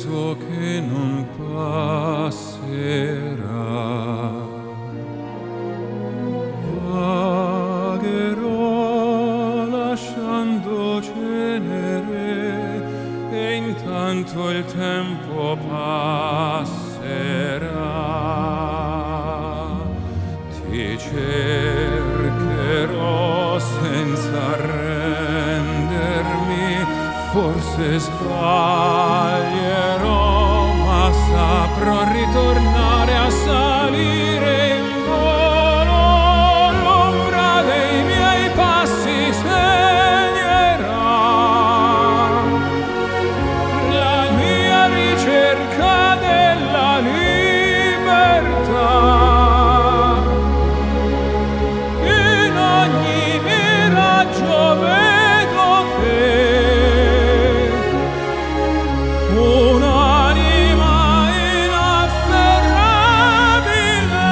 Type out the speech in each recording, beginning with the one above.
so che non passerà. Vagherò lasciando cenere e intanto il tempo passerà. Ti cercherò senza rendermi, forse sbaglierò, ma saprò ritornare a salire in volo. L'ombra dei miei passi segnerà la mia ricerca della libertà. In ogni miraggio vedo te, un'anima inafferrabile.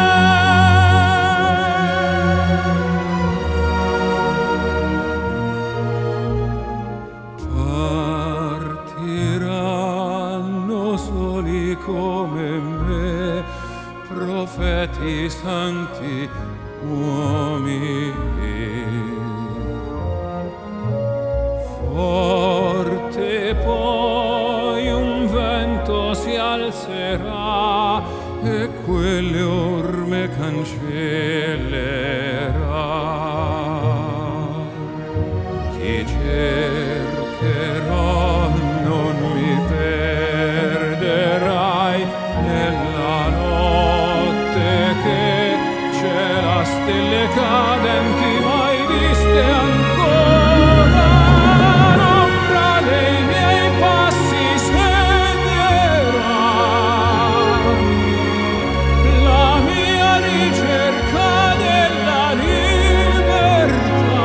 Partiranno soli come me, profeti santi, uomini. Forte poi un vento si alzerà e quelle orme cancellerà. Ti cercherò, non mi perderai nella notte che cela stelle cadenti mai viste ancora. L'ombra dei miei passi segnerà la mia ricerca della libertà.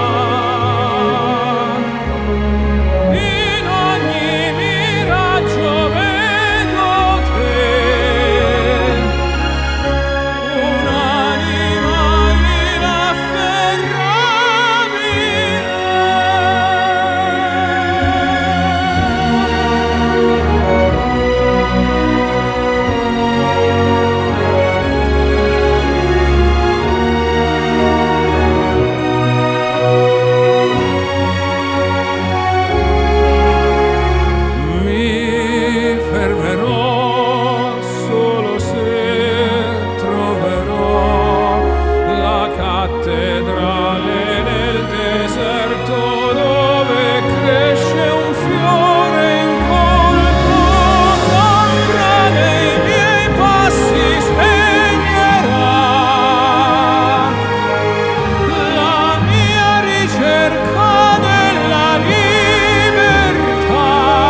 In ogni miraggio vedo te, un'anima Mi fermerò solo se troverò la cattedrale nel deserto dove cresce un fiore incolto. L'ombra dei miei passi segnerà la mia ricerca della libertà.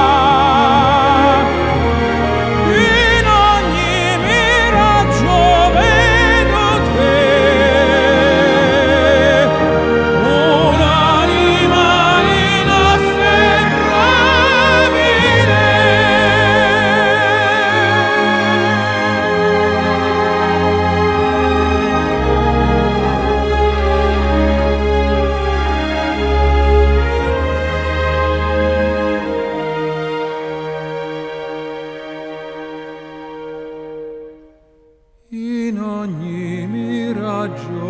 In ogni miraggio vedo te, un'anima inafferrabile. In ogni miraggio